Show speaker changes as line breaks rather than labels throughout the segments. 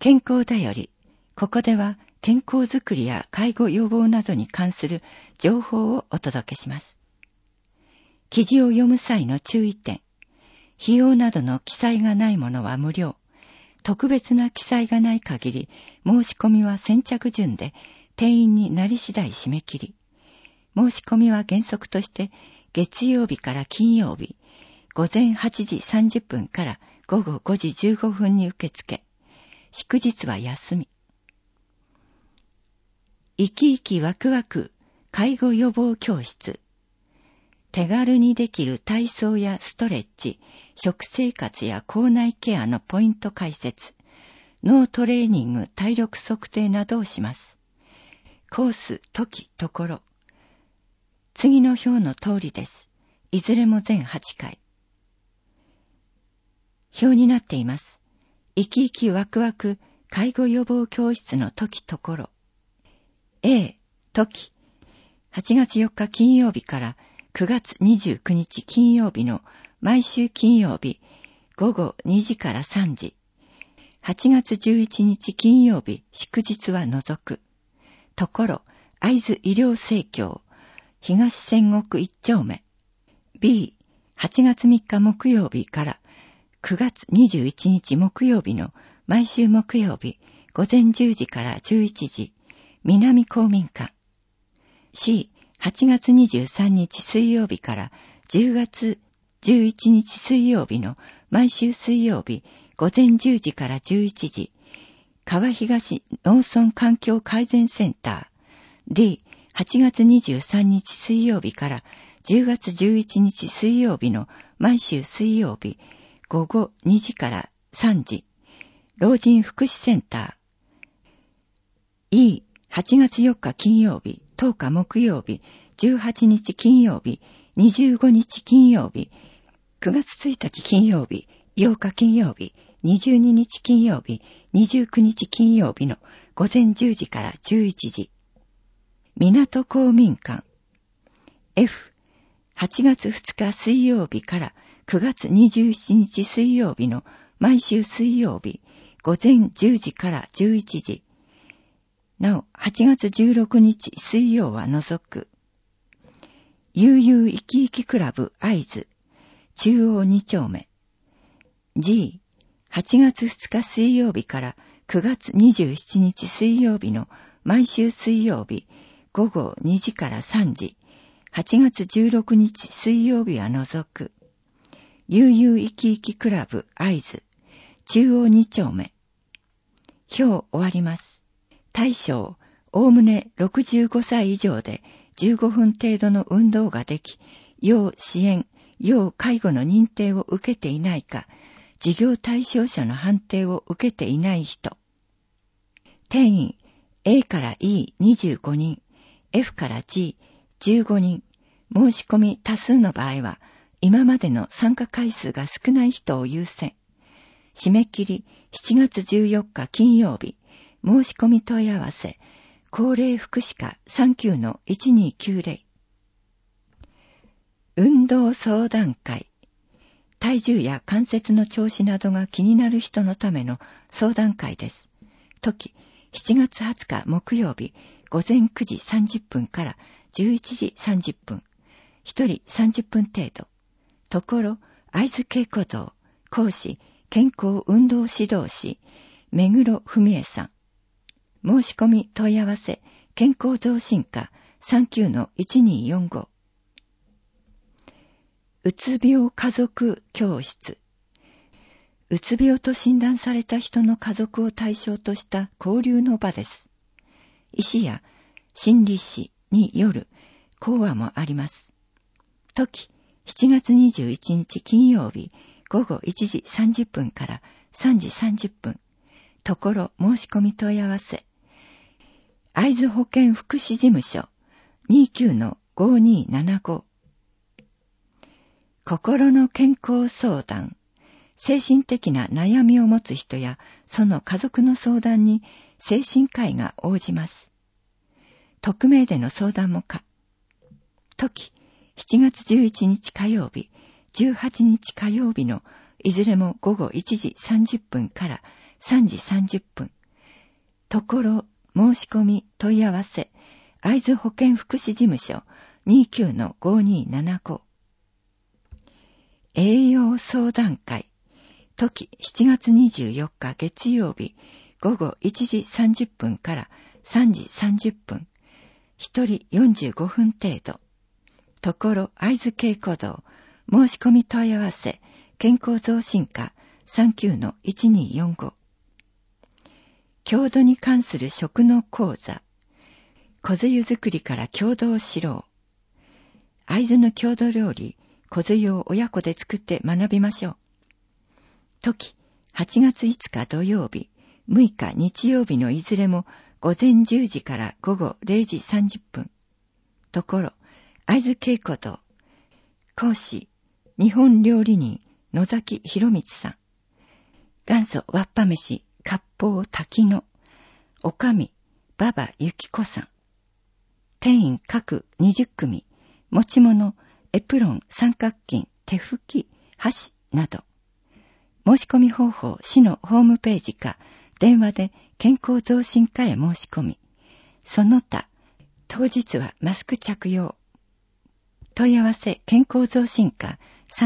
健康だより、ここでは健康づくりや介護予防などに関する情報をお届けします。記事を読む際の注意点。費用などの記載がないものは無料。特別な記載がない限り、申し込みは先着順で、定員になり次第締め切り。申し込みは原則として、月曜日から金曜日、午前8時30分から午後5時15分に受付。祝日は休み。生き生きワクワク介護予防教室。手軽にできる体操やストレッチ、食生活や口内ケアのポイント解説、脳トレーニング、体力測定などをします。コース、時、ところ。次の表の通りです。いずれも全8回。表になっています。生き生きワクワク介護予防教室の時ところ。A、時。8月4日金曜日から9月29日金曜日の毎週金曜日午後2時から3時。8月11日金曜日祝日は除く。ところ、会津医療生協、東仙石1丁目。B、8月3日木曜日から9月21日木曜日の毎週木曜日午前10時から11時。南公民館。C、8月23日水曜日から10月11日水曜日の毎週水曜日午前10時から11時。川東農村環境改善センター。D、8月23日水曜日から10月11日水曜日の毎週水曜日午後2時から3時。老人福祉センター。E、8月4日金曜日、10日木曜日、18日金曜日、25日金曜日、9月1日金曜日、8日金曜日、22日金曜日、29日金曜日の午前10時から11時。港公民館。F、8月2日水曜日から9月27日水曜日の毎週水曜日、午前10時から11時。なお、8月16日水曜は除く。悠々生き生きクラブ会津、中央2丁目。G、8月2日水曜日から9月27日水曜日の毎週水曜日、午後2時から3時。8月16日水曜日は除く。悠々生き生きクラブ会津、中央2丁目。表終わります。対象、おおむね65歳以上で15分程度の運動ができ、要支援、要介護の認定を受けていないか、事業対象者の判定を受けていない人。定員、A から E25 人、F から G15 人。申し込み多数の場合は、今までの参加回数が少ない人を優先。締め切り、7月14日金曜日。申し込み問い合わせ、高齢福祉課 39-1290。運動相談会。体重や関節の調子などが気になる人のための相談会です。時、7月20日木曜日、午前9時30分から11時30分。1人30分程度。ところ、会津稽古堂、講師、健康運動指導士、目黒文江さん。申し込み問い合わせ、健康増進課 39-1245。うつ病家族教室。うつ病と診断された人の家族を対象とした交流の場です。医師や心理師による講話もあります。時、7月21日金曜日午後1時30分から3時30分。ところ申し込み問い合わせ。会津保健福祉事務所 29-5275。心の健康相談。精神的な悩みを持つ人やその家族の相談に精神科医が応じます。匿名での相談も可。時、7月11日火曜日、18日火曜日のいずれも午後1時30分から3時30分。 ところ申し込み問い合わせ会津保健福祉事務所 29-5275 栄養相談会時7月24日月曜日午後1時30分から3時30分1人45分程度ところ会津稽古堂申し込み問い合わせ健康増進課 39-1245 郷土に関する食の講座梢湯作りから郷土を知ろう会津の郷土料理梢湯を親子で作って学びましょう時8月5日土曜日6日日曜日のいずれも午前10時から午後0時30分ところ会津稽古堂講師日本料理人野崎博光さん元祖わっぱ飯割烹滝野おかみ馬場幸子さん店員各20組持ち物エプロン三角巾手拭き箸など申し込み方法市のホームページか電話で健康増進課へ申し込みその他当日はマスク着用問い合わせ健康増進課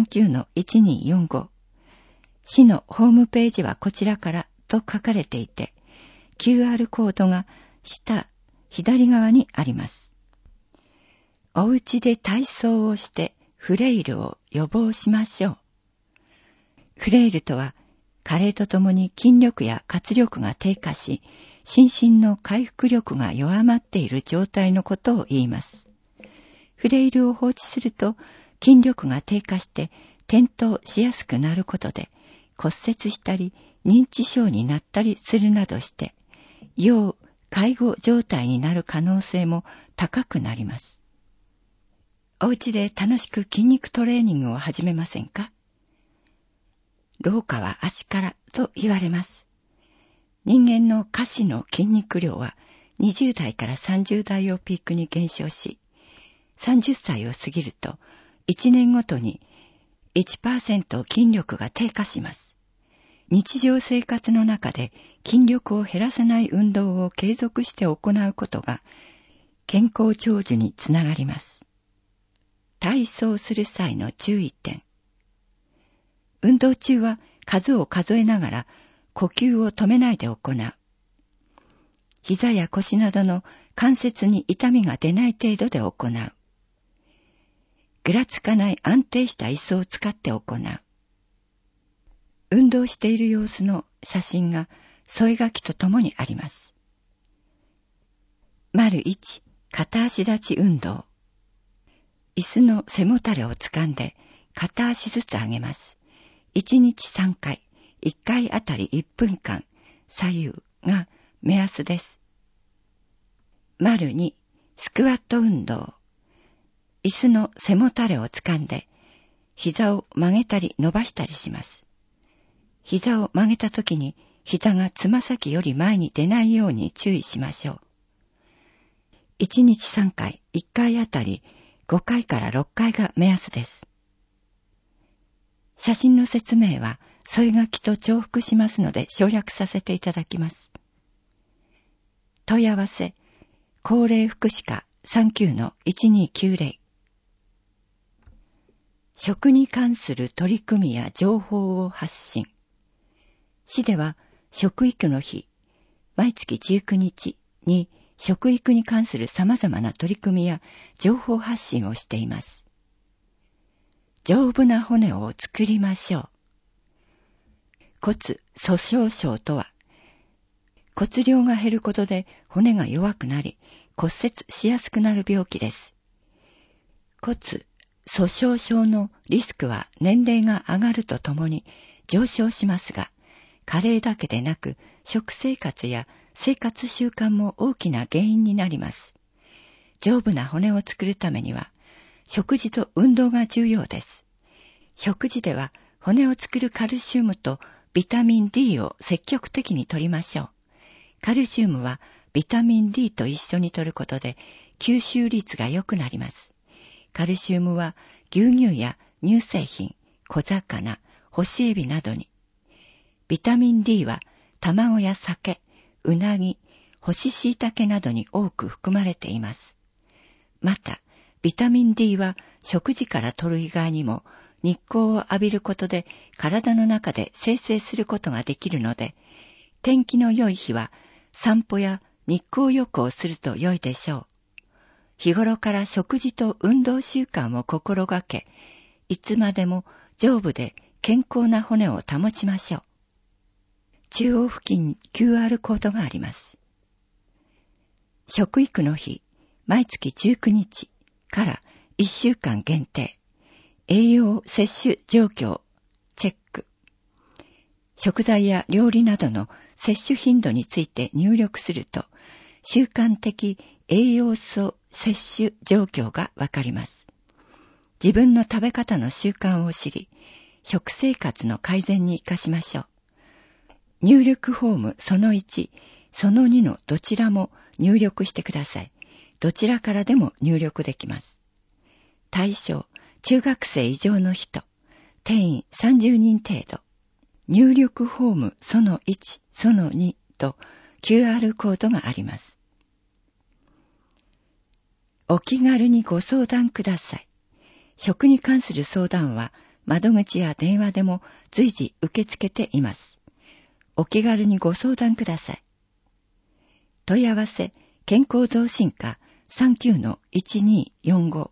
39-1245 市のホームページはこちらからと書かれていて QR コードが下左側にあります。お家で体操をしてフレイルを予防しましょう。フレイルとは加齢とともに筋力や活力が低下し心身の回復力が弱まっている状態のことを言います。フレイルを放置すると筋力が低下して転倒しやすくなることで骨折したり認知症になったりするなどして要介護状態になる可能性も高くなります。お家で楽しく筋肉トレーニングを始めませんか？老化は足からと言われます。人間の下肢の筋肉量は20代から30代をピークに減少し、30歳を過ぎると1年ごとに 1% 筋力が低下します。日常生活の中で筋力を減らさない運動を継続して行うことが健康長寿につながります。体操する際の注意点。運動中は数を数えながら呼吸を止めないで行う。膝や腰などの関節に痛みが出ない程度で行う。ぐらつかない安定した椅子を使って行う。運動している様子の写真が添え書きとともにあります。丸1、片足立ち運動。椅子の背もたれを掴んで片足ずつ上げます。1日3回、1回あたり1分間、左右が目安です。丸2、スクワット運動。椅子の背もたれを掴んで、膝を曲げたり伸ばしたりします。膝を曲げたときに、膝がつま先より前に出ないように注意しましょう。1日3回、1回あたり5回から6回が目安です。写真の説明は添え書きと重複しますので省略させていただきます。問い合わせ、高齢福祉課 39-1290 食に関する取り組みや情報を発信。市では食育の日、毎月19日に食育に関する様々な取り組みや情報発信をしています。丈夫な骨を作りましょう。骨粗しょう症とは、骨量が減ることで骨が弱くなり骨折しやすくなる病気です。骨粗しょう症のリスクは年齢が上がるとともに上昇しますが、加齢だけでなく食生活や生活習慣も大きな原因になります。丈夫な骨を作るためには食事と運動が重要です。食事では骨を作るカルシウムとビタミン D を積極的に摂りましょう。カルシウムはビタミン D と一緒に摂ることで吸収率が良くなります。カルシウムは牛乳や乳製品、小魚、干しエビなどに。ビタミン D は卵や酒、うなぎ、 干し椎茸などに多く含まれています。また、ビタミン D は食事から摂る以外にも日光を浴びることで体の中で生成することができるので、天気の良い日は散歩や日光浴をすると良いでしょう。日頃から食事と運動習慣を心がけ、いつまでも丈夫で健康な骨を保ちましょう。中央付近に QR コードがあります。食育の日、毎月19日から1週間限定、栄養摂取状況チェック。食材や料理などの摂取頻度について入力すると、習慣的栄養素摂取状況がわかります。自分の食べ方の習慣を知り、食生活の改善に生かしましょう。入力フォームその1、その2のどちらも入力してください。どちらからでも入力できます。対象、中学生以上の人、定員30人程度。入力フォームその1、その2と QR コードがあります。お気軽にご相談ください。食に関する相談は窓口や電話でも随時受け付けています。お気軽にご相談ください。問い合わせ、健康増進課 39-1245。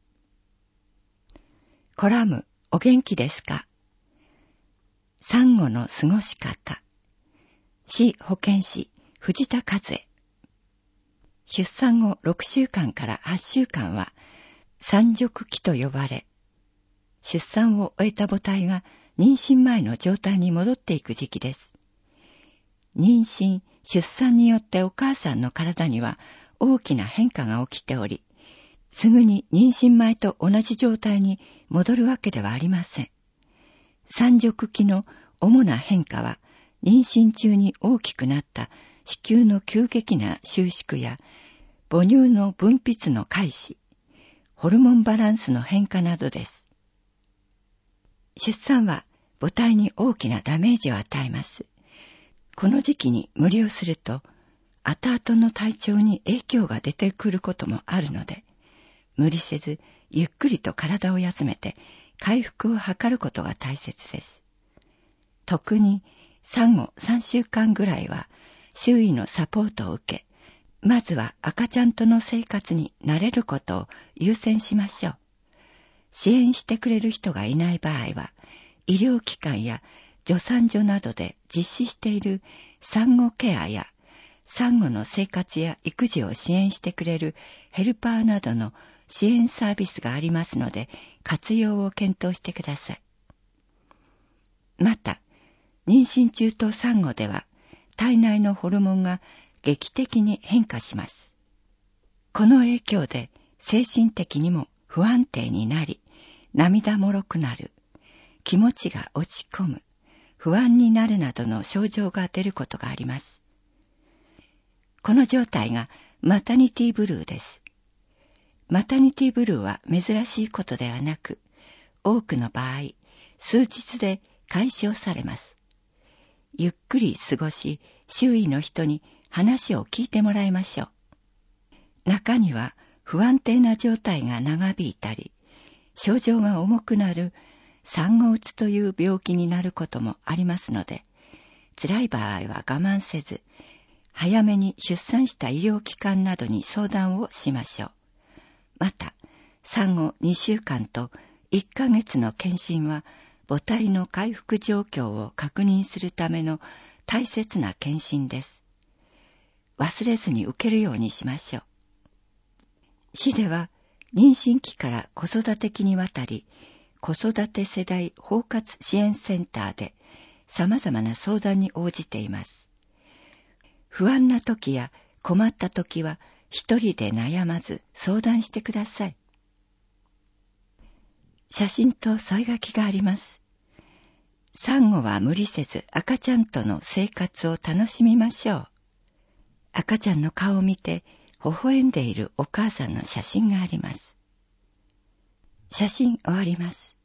コラム、お元気ですか？産後の過ごし方。市保健師、藤田和恵。出産後6週間から8週間は産褥期と呼ばれ、出産を終えた母体が妊娠前の状態に戻っていく時期です。妊娠、出産によってお母さんの体には大きな変化が起きており、すぐに妊娠前と同じ状態に戻るわけではありません。産褥期の主な変化は、妊娠中に大きくなった子宮の急激な収縮や、母乳の分泌の開始、ホルモンバランスの変化などです。出産は母体に大きなダメージを与えます。この時期に無理をすると、後々の体調に影響が出てくることもあるので、無理せずゆっくりと体を休めて回復を図ることが大切です。特に産後3週間ぐらいは周囲のサポートを受け、まずは赤ちゃんとの生活に慣れることを優先しましょう。支援してくれる人がいない場合は、医療機関や助産所などで実施している産後ケアや産後の生活や育児を支援してくれるヘルパーなどの支援サービスがありますので、活用を検討してください。また、妊娠中と産後では体内のホルモンが劇的に変化します。この影響で精神的にも不安定になり、涙もろくなる、気持ちが落ち込む、不安になるなどの症状が出ることがあります。この状態がマタニティブルーです。マタニティブルーは珍しいことではなく、多くの場合、数日で解消されます。ゆっくり過ごし、周囲の人に話を聞いてもらいましょう。中には不安定な状態が長引いたり、症状が重くなる産後うつという病気になることもありますので、辛い場合は我慢せず、早めに出産した医療機関などに相談をしましょう。また、産後2週間と1ヶ月の検診は、母体の回復状況を確認するための大切な検診です。忘れずに受けるようにしましょう。市では、妊娠期から子育て期にわたり、子育て世代包括支援センターで様々な相談に応じています。不安な時や困った時は一人で悩まず相談してください。写真と添え書きがあります。産後は無理せず赤ちゃんとの生活を楽しみましょう。赤ちゃんの顔を見て微笑んでいるお母さんの写真があります。写真終わります。